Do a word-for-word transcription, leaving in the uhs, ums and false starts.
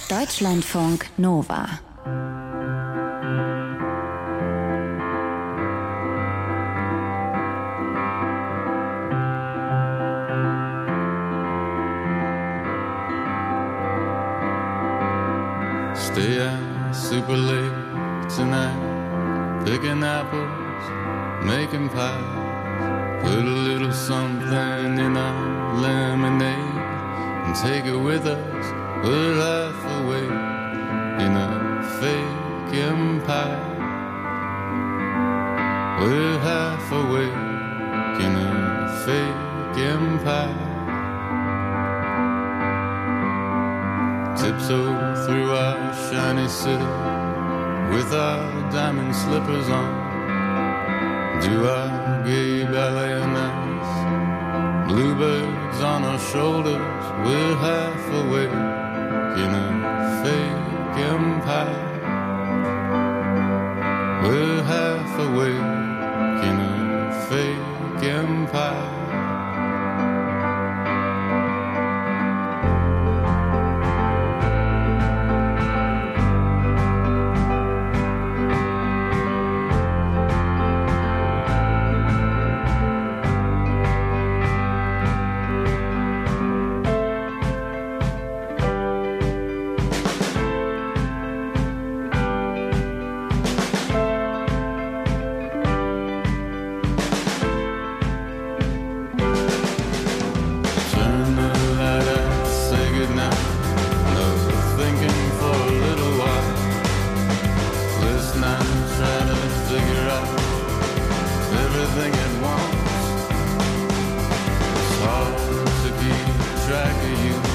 Deutschlandfunk Nova. Stay out super late tonight, picking apples, making pies. Put a little something in our lemonade and take it with us. Put half away in a fake empire. We're half awake in a fake empire. Tiptoe through our shiny city with our diamond slippers on. Do our gay ballet on ice. Bluebirds on our shoulders. We're half awake in a fake empire. We're half awake in a fake empire. Everything at once. It's hard to keep track of you.